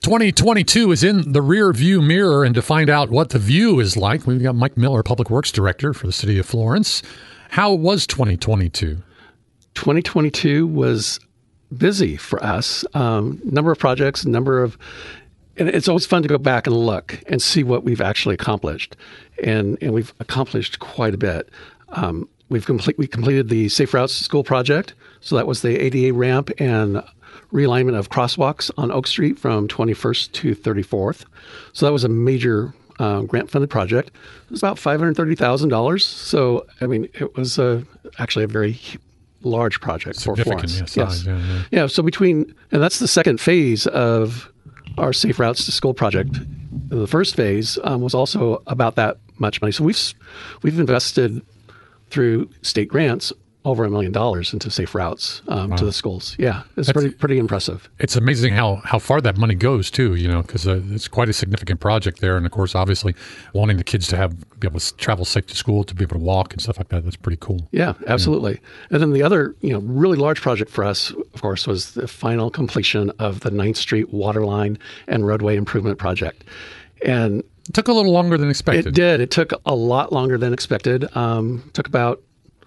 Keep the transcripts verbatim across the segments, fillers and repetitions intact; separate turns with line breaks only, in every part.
twenty twenty-two is in the rear view mirror, and to find out what the view is like, we've got Mike Miller, Public Works Director for the City of Florence. How was twenty twenty-two?
twenty twenty-two was busy for us. Um, number of projects, number of, and it's always fun to go back and look and see what we've actually accomplished, and and we've accomplished quite a bit. Um, we've complete we completed the Safe Routes to School project, so that was the A D A ramp and realignment of crosswalks on Oak Street from twenty-first to thirty-fourth. So that was a major uh, grant-funded project. It was about five hundred thirty thousand dollars. So, I mean, it was uh, actually a very large project for Florence.
Yes, yes. Yeah, yeah.
yeah, so between, and that's the second phase of our Safe Routes to School project. The first phase um, was also about that much money. So we've we've invested through state grants over a million dollars into safe routes um, wow. to the schools. Yeah, it's That's, pretty pretty impressive.
It's amazing how, how far that money goes too. You know, because uh, it's quite a significant project there, and of course, obviously, wanting the kids to have be able to travel safe to school, to be able to walk and stuff like that. That's pretty cool.
Yeah, absolutely. Yeah. And then the other, you know, really large project for us, of course, was the final completion of the ninth Street Waterline and Roadway Improvement Project, and
it took a little longer than expected.
It did. It took a lot longer than expected. Um, took about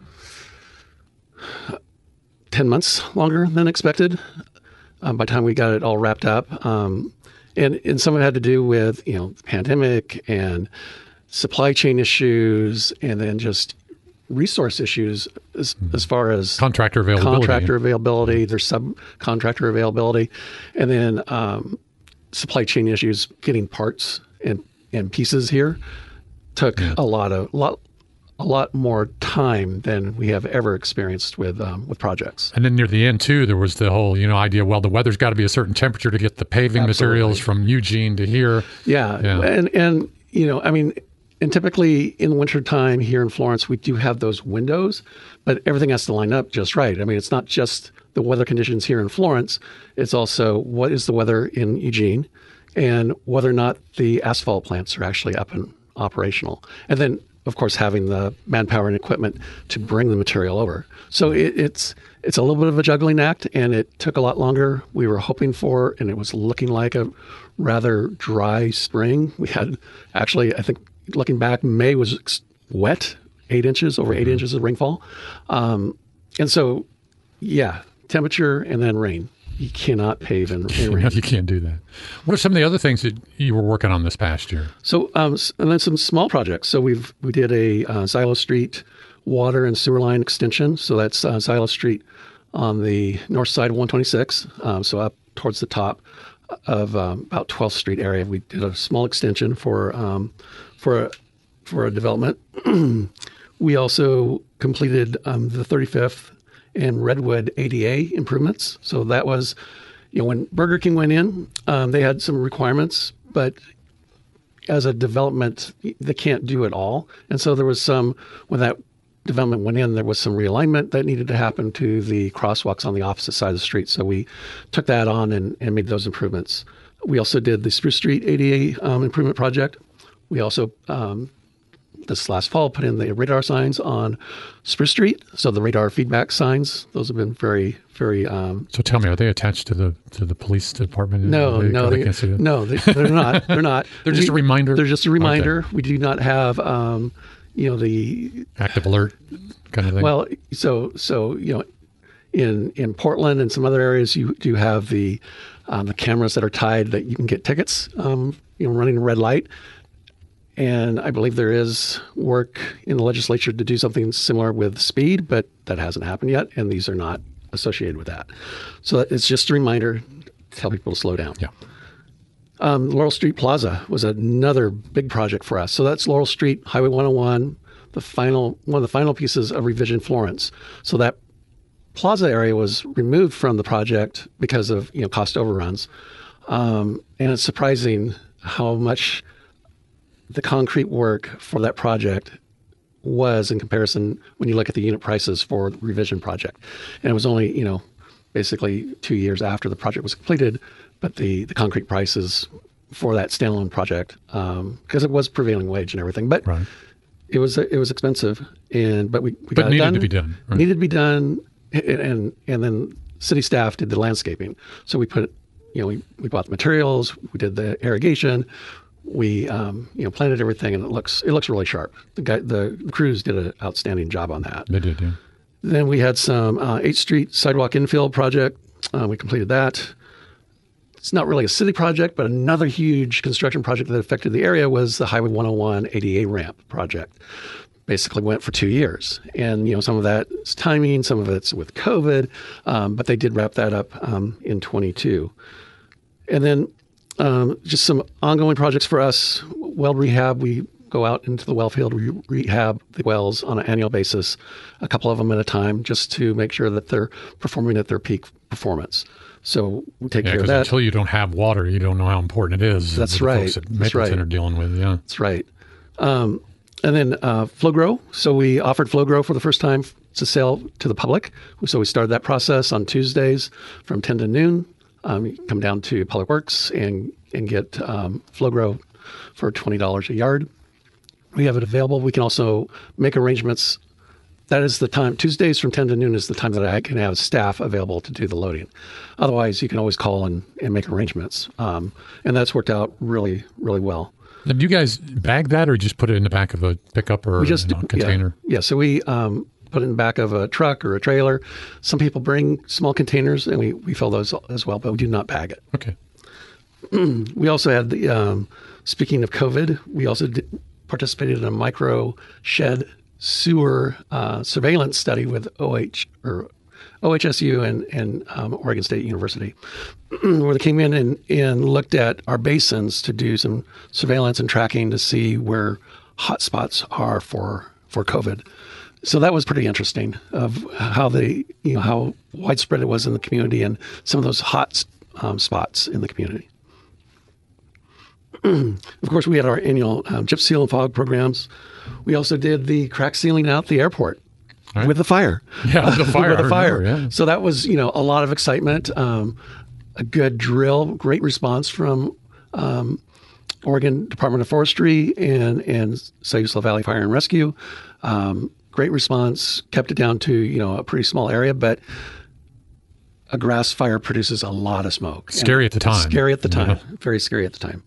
ten months longer than expected um, by the time we got it all wrapped up. Um, and, and some of it had to do with, you know, the pandemic and supply chain issues, and then just resource issues as, mm-hmm. as far as
contractor availability,
contractor availability, there's subcontractor availability, and then um, supply chain issues, getting parts and, and pieces here took yeah. a lot of, lot, a lot more time than we have ever experienced with um, with projects.
And then near the end too, there was the whole, you know, idea, well, the weather's got to be a certain temperature to get the paving Absolutely. materials from Eugene to here.
Yeah. yeah. And, and, you know, I mean, and typically in the wintertime here in Florence, we do have those windows, but everything has to line up just right. I mean, it's not just the weather conditions here in Florence. It's also what is the weather in Eugene and whether or not the asphalt plants are actually up and operational. And then, of course, having the manpower and equipment to bring the material over. So it, it's it's a little bit of a juggling act, and it took a lot longer we were hoping for, and it was looking like a rather dry spring. We had actually, I think, looking back, May was wet, eight inches, over eight mm-hmm. inches of rainfall. Um, and so, yeah, temperature and then rain. You cannot pave in, in rain.
You can't do that. What are some of the other things that you were working on this past year?
So, um, and then some small projects. So we've we did a uh, Silo Street water and sewer line extension. So that's uh, Silo Street on the north side of one twenty-six. Um, so up towards the top of um, about twelfth Street area. We did a small extension for um, for a, for a development. We also completed um, the thirty-fifth and Redwood A D A improvements. So that was, you know, when Burger King went in, um, they had some requirements, but as a development, they can't do it all. And so there was some, when that development went in, there was some realignment that needed to happen to the crosswalks on the opposite side of the street. So we took that on and, and made those improvements. We also did the Spruce Street A D A um, improvement project. We also, um, this last fall, put in the radar signs on Spruce Street. So the radar feedback signs, those have been very, very. Um,
so tell me, are they attached to the to the police department?
No,
they,
no, they,
they
no, they, they're not. They're not.
They're just
we,
a reminder.
They're just a reminder.
Okay.
We do not have, um, you know, the
active alert kind of thing.
Well, so so you know, in in Portland and some other areas, you do have the um, the cameras that are tied that you can get tickets. Um, you know, running a red light. And I believe there is work in the legislature to do something similar with speed, but that hasn't happened yet, and these are not associated with that. So it's just a reminder to tell people to slow down.
Yeah.
Um, Laurel Street Plaza was another big project for us. So that's Laurel Street, Highway one oh one, the final one of the final pieces of Revision Florence. So that plaza area was removed from the project because of, you know, cost overruns, um, and it's surprising how much the concrete work for that project was in comparison when you look at the unit prices for the Revision project. And it was only, you know, basically two years after the project was completed, but the, the concrete prices for that standalone project, um, because it was prevailing wage and everything, but right. it was it was expensive, and but we, we
but
got
needed
it done.
to be done. Right.
Needed to be done, and, and and then city staff did the landscaping. So we put you know, we, we bought the materials, we did the irrigation, we um, you know planted everything, and it looks it looks really sharp. The guy, the, the crews did an outstanding job on that.
They did, yeah.
Then we had some uh, eighth Street sidewalk infill project. Uh, we completed that. It's not really a city project, but another huge construction project that affected the area was the Highway one oh one A D A ramp project. Basically went for two years. And, you know, some of that is timing, some of it's with COVID, um, but they did wrap that up um, in twenty-two. And then um, just some ongoing projects for us. Well rehab, we go out into the well field, we rehab the wells on an annual basis, a couple of them at a time, just to make sure that they're performing at their peak performance. So we take
yeah,
care of that.
Until you don't have water, you don't know how important it is.
That's
the
right.
Folks at
That's
Mapleton
right.
are dealing with, yeah.
That's right. Um, and then uh, FlowGrow. So we offered FlowGrow for the first time to sell to the public. So we started that process on Tuesdays from ten to noon. Um, you come down to Public Works and and get um, FlowGrow for twenty dollars a yard. We have it available. We can also make arrangements. That is the time. Tuesdays from ten to noon is the time that I can have staff available to do the loading. Otherwise, you can always call and, and make arrangements. Um, and that's worked out really, really well.
Now, do you guys bag that or just put it in the back of a pickup or
We just
you know, container?
Yeah, yeah. So we um, put it in the back of a truck or a trailer. Some people bring small containers, and we, we fill those as well, but we do not bag it.
Okay.
We also had the, um, speaking of COVID, we also did, participated in a micro shed sewer uh, surveillance study with O H or O H S U and, and um, Oregon State University, where they came in and, and looked at our basins to do some surveillance and tracking to see where hotspots are for for COVID. So that was pretty interesting of how they, you know, how widespread it was in the community and some of those hot um, spots in the community. Of course, we had our annual um, chip seal and fog programs. We also did the crack sealing out the airport right. with the fire.
Yeah, with the fire.
with the fire.
Remember, yeah.
So that was, you know, a lot of excitement, um, a good drill, great response from um, Oregon Department of Forestry and and Sayula Valley Fire and Rescue. Um, great response, kept it down to, you know, a pretty small area, but a grass fire produces a lot of smoke.
Scary at the time.
Scary at the time.
Yeah.
Very scary at the time.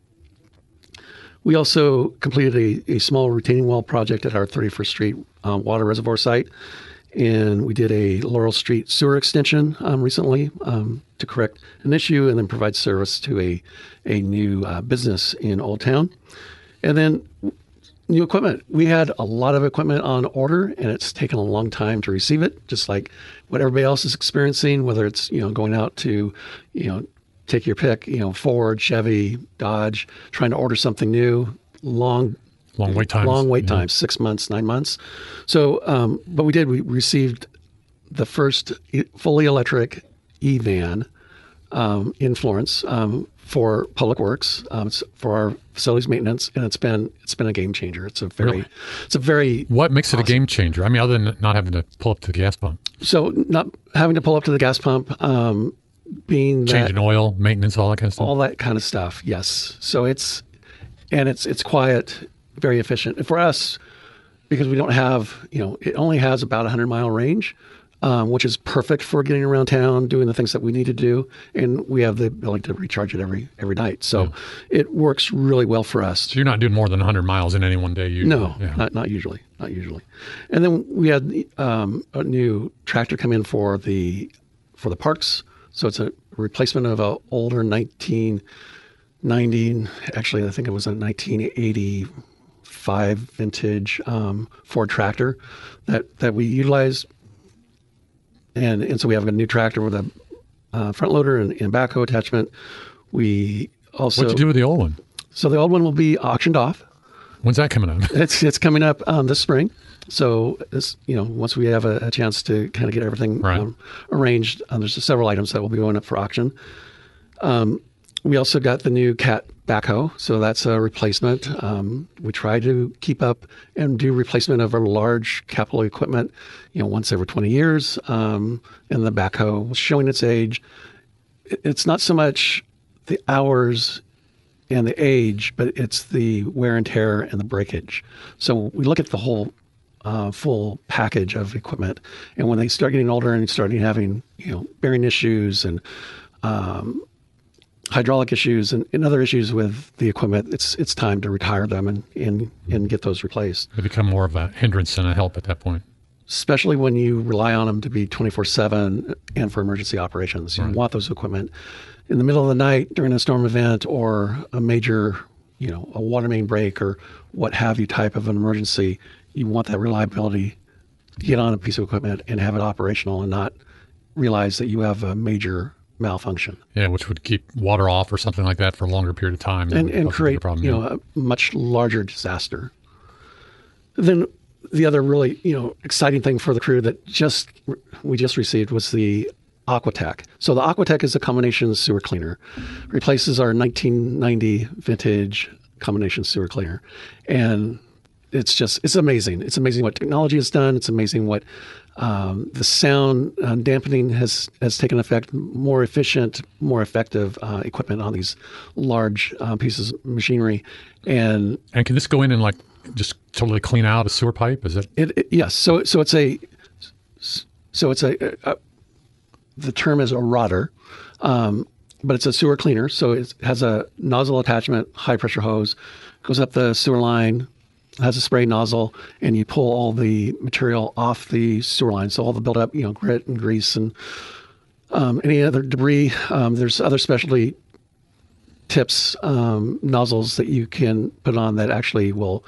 We also completed a, a small retaining wall project at our thirty-first Street um, water reservoir site. And we did a Laurel Street sewer extension um, recently um, to correct an issue and then provide service to a, a new uh, business in Old Town. And then new equipment. We had a lot of equipment on order, and it's taken a long time to receive it, just like what everybody else is experiencing, whether it's, you know, going out to, you know, take your pick, you know, Ford, Chevy, Dodge, trying to order something new, long,
long wait times,
long wait
yeah.
times, six months, nine months. So, um, but we did, we received the first fully electric E-van um, in Florence um, for Public Works, um, it's for our facilities maintenance, and it's been it's been a game changer. It's a very,
really?
it's a very
What makes it
awesome.
a game changer? I mean, other than not having to pull up to the gas pump,
So not having to pull up to the gas pump, um, being that,
changing oil, maintenance, all that kind of stuff.
all that kind of stuff. Yes. So it's, and it's, it's quiet, very efficient. And for us, because we don't have, you know, it only has about a hundred mile range, um, which is perfect for getting around town, doing the things that we need to do. And we have the ability to recharge it every, every night. So
Yeah.
it works really well for us.
So you're not doing more than one hundred miles in any one day. You,
No,
yeah.
not, not usually, not usually. And then we had um, a new tractor come in for the, for the parks. So it's a replacement of an older nineteen ninety, actually I think it was a nineteen eighty-five vintage um, Ford tractor that, that we utilize. And and so we have a new tractor with a uh, front loader and, and backhoe attachment. We also,
What'd you do with the old one?
so the old one will be auctioned off.
When's that coming up?
It's it's coming up um, this spring. So this, you know, once we have a, a chance to kind of get everything
Right.
um, arranged, um, there's several items that will be going up for auction. Um, we also got the new Cat backhoe, so that's a replacement. Um, we try to keep up and do replacement of our large capital equipment, you know, once every twenty years. Um, and the backhoe was showing its age. It- It's not so much the hours and the age, but it's the wear and tear and the breakage. So we look at the whole uh, full package of equipment. And when they start getting older and starting having, you know, bearing issues and um, hydraulic issues and, and other issues with the equipment, it's it's time to retire them and, and, and get those replaced.
They become more of a hindrance than a help at that point.
Especially when you rely on them to be twenty-four seven and for emergency operations. You
Right.
want those equipment in the middle of the night during a storm event or a major, you know, a water main break or what have you type of an emergency. You want that reliability to get on a piece of equipment and have it operational and not realize that you have a major malfunction.
Yeah, which would keep water off or something like that for a longer period of time.
And, and
cause a
create,
bigger problem,
you
yeah.
know, a much larger disaster. Then the other really, you know, exciting thing for the crew that just we just received was the Aquatech. So the Aquatech is a combination sewer cleaner, replaces our nineteen ninety vintage combination sewer cleaner, and it's just it's amazing. It's amazing what technology has done. It's amazing what um, the sound uh, dampening has has taken effect. More efficient, more effective uh, equipment on these large uh, pieces of machinery, and
And can this go in and like just totally clean out a sewer pipe? Is it?
It, it yes. So so it's a so it's a, a the term is a rotter, um, but it's a sewer cleaner. So it has a nozzle attachment, high pressure hose, goes up the sewer line, has a spray nozzle, and you pull all the material off the sewer line. So all the buildup, you know, grit and grease and um, any other debris. Um, there's other specialty tips, um, nozzles that you can put on that actually will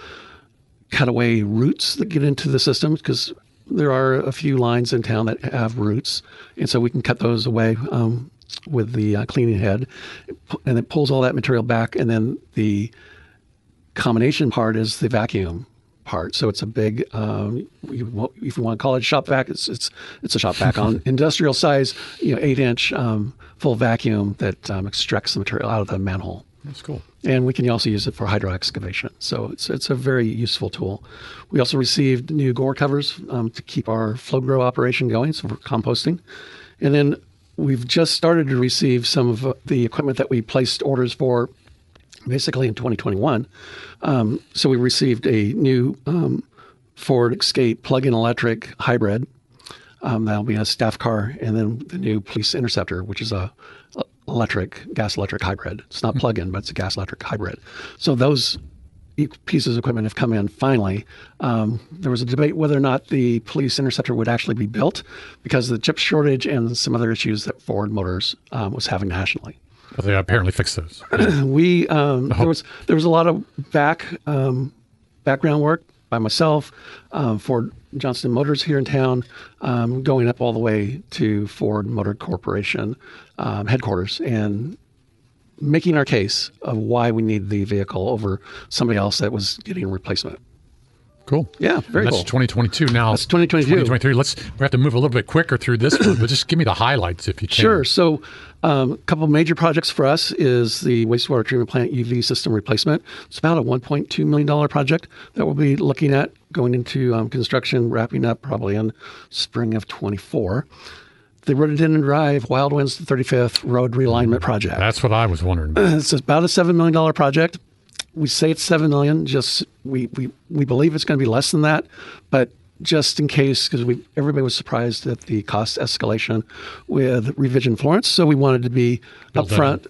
cut away roots that get into the system, because there are a few lines in town that have roots, and so we can cut those away um, with the uh, cleaning head, and it pulls all that material back. And then the combination part is the vacuum part. So it's a big, um, you, if you want to call it shop vac, it's it's it's a shop vac on industrial size, you know, eight inch um, full vacuum that um, extracts the material out of the manhole.
That's cool.
And we can also use it for hydro excavation. So it's it's a very useful tool. We also received new gore covers um, to keep our flow grow operation going, so for composting. And then we've just started to receive some of the equipment that we placed orders for basically in twenty twenty-one. Um, so we received a new um, Ford Escape plug-in electric hybrid. Um, that'll be a staff car, and then the new Police Interceptor, which is a, a electric, gas electric hybrid. It's not plug-in, but it's a gas electric hybrid. So those e- pieces of equipment have come in finally. Um, there was a debate whether or not the Police Interceptor would actually be built because of the chip shortage and some other issues that Ford Motors um, was having nationally.
But they apparently fixed those.
we um, there was there was a lot of back um, background work by myself, um, Ford Johnston Motors here in town, um, going up all the way to Ford Motor Corporation um, headquarters and making our case of why we need the vehicle over somebody else that was getting a replacement.
Cool.
Yeah, very
That's
cool.
twenty twenty-two now.
That's twenty twenty-two.
twenty twenty-three. Let's we have to move a little bit quicker through this one, but just give me the highlights if you can.
Sure. So um, a couple of major projects for us is the wastewater treatment plant U V system replacement. It's about a one point two million dollars project that we'll be looking at going into um, construction, wrapping up probably in spring of twenty-four. The Rhododendron Drive Wild Winds to thirty-fifth Road Realignment Project.
That's what I was wondering.
It's about a seven million dollars project. We say it's seven million dollars, just we, we, we believe it's going to be less than that, but just in case, because we everybody was surprised at the cost escalation with Revision Florence, so we wanted to be
Well
upfront,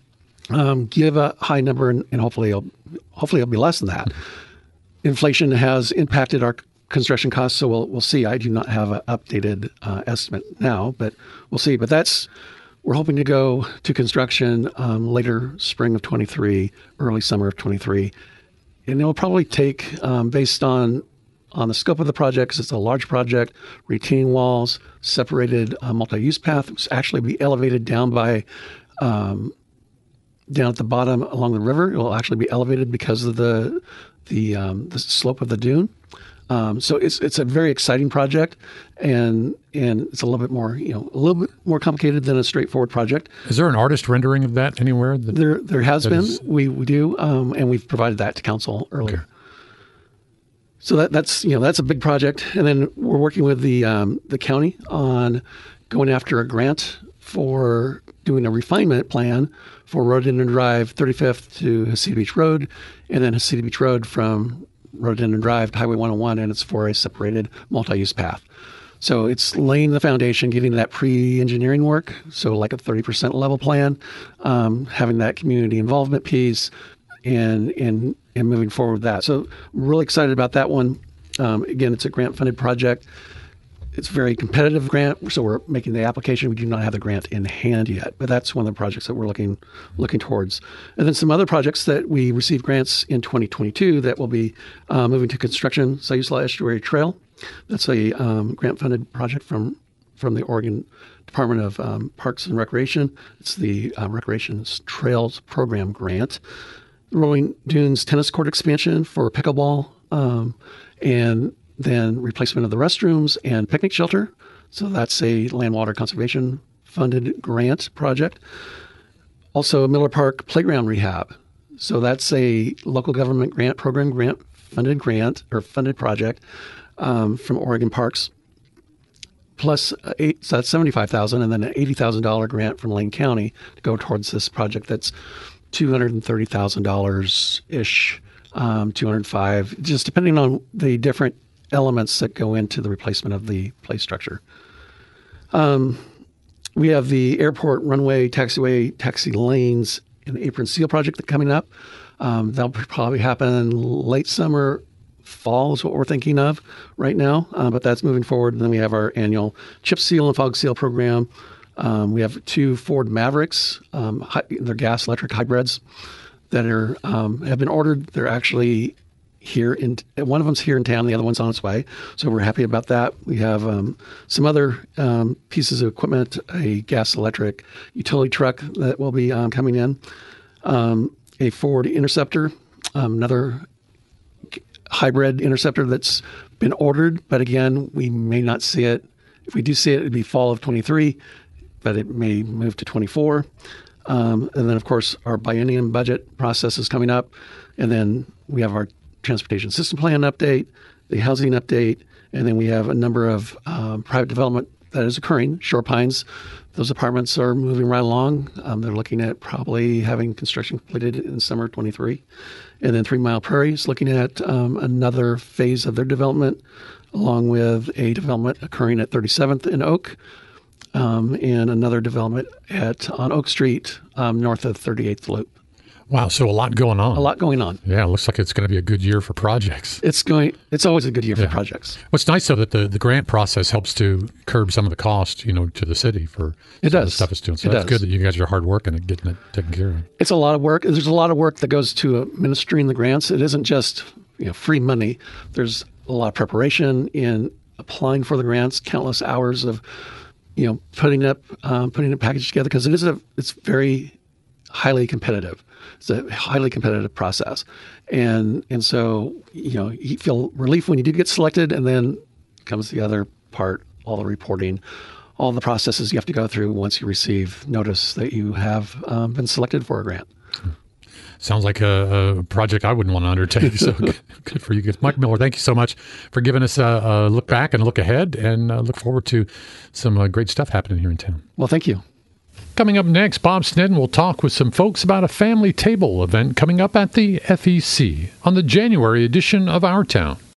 um, give a high number, and, and hopefully it'll, hopefully it'll be less than that. Inflation has impacted our construction costs, so we'll we'll see. I do not have an updated uh, estimate now, but we'll see. But that's we're hoping to go to construction um, later spring of twenty-three, early summer of twenty-three, and it will probably take, um, based on on the scope of the project, because it's a large project, retaining walls, separated uh, multi-use path, it's actually be elevated down by um, down at the bottom along the river. It will actually be elevated because of the the um, the slope of the dune. Um, so it's it's a very exciting project, and and it's a little bit more you know a little bit more complicated than a straightforward project.
Is there an artist rendering of that anywhere? That,
There there has
that
been
is-
we we do, um, and we've provided that to council earlier.
Okay.
So that that's you know that's a big project, and then we're working with the um, the county on going after a grant for doing a refinement plan for Rhododendron Drive thirty-fifth to Hasidic Beach Road, and then Hasidic Beach Road from Rhododendron Drive to Highway one oh one, and it's for a separated multi-use path. So it's laying the foundation, getting that pre-engineering work, so like a thirty percent level plan, um, having that community involvement piece, and and and moving forward with that. So I'm really excited about that one. Um, again, it's a grant-funded project. It's a very competitive grant, so we're making the application. We do not have the grant in hand yet, but that's one of the projects that we're looking looking towards. And then some other projects that we received grants in twenty twenty-two that will be uh, moving to construction. Sayusla Estuary Trail. That's a um, grant-funded project from from the Oregon Department of um, Parks and Recreation. It's the uh, Recreation Trails Program grant. Rolling Dunes tennis court expansion for pickleball, um, and then replacement of the restrooms and picnic shelter. So that's a land water conservation funded grant project. Also, Miller Park playground rehab. So that's a local government grant program grant funded grant or funded project um, from Oregon Parks. Plus, uh, eight, so that's seventy-five thousand dollars, and then an eighty thousand dollars grant from Lane County to go towards this project. That's two hundred thirty thousand dollars ish, um, two hundred five thousand dollars, just depending on the different elements that go into the replacement of the play structure. Um, we have the airport runway, taxiway, taxi lanes, and apron seal project that's coming up. Um, that'll probably happen late summer, fall is what we're thinking of right now, uh, but that's moving forward. And then we have our annual chip seal and fog seal program. Um, we have two Ford Mavericks, um, hi- they're gas electric hybrids that are um, have been ordered. They're actually here in one of them's here in town, the other one's on its way. So we're happy about that. We have um, some other um, pieces of equipment, a gas electric utility truck that will be um, coming in, um, a Ford Interceptor, um, another hybrid Interceptor that's been ordered, but again, we may not see it. If we do see it, it'd be fall of twenty-three, but it may move to twenty-four. Um, and then, of course, our biennium budget process is coming up. And then we have our transportation system plan update, the housing update, and then we have a number of um, private development that is occurring. Shore Pines, those apartments are moving right along. Um, they're looking at probably having construction completed in summer twenty-three. And then Three Mile Prairie is looking at um, another phase of their development, along with a development occurring at thirty-seventh and Oak, um, and another development at on Oak Street, um, north of thirty-eighth Loop.
Wow, so a lot going on.
A lot going on.
Yeah, it looks like it's going to be a good year for projects.
It's going. It's always a good year
yeah.
for projects.
What's nice, though, that the, the grant process helps to curb some of the cost, you know, to the city for
it does.
the stuff it's doing. So
it
that's
does.
good that you guys are hard working at getting it taken care of.
It's a lot of work. There's a lot of work that goes to administering the grants. It isn't just you know free money. There's a lot of preparation in applying for the grants, countless hours of you know putting up um, putting a package together, because it is a it's very highly competitive. It's a highly competitive process. And and so, you know, you feel relief when you do get selected, and then comes the other part, all the reporting, all the processes you have to go through once you receive notice that you have um, been selected for a grant.
Sounds like a, a project I wouldn't want to undertake. So good, good for you guys. Mike Miller, thank you so much for giving us a, a look back and a look ahead, and uh, look forward to some uh, great stuff happening here in town.
Well, thank you.
Coming up next, Bob Snedden will talk with some folks about a family table event coming up at the F E C on the January edition of Our Town.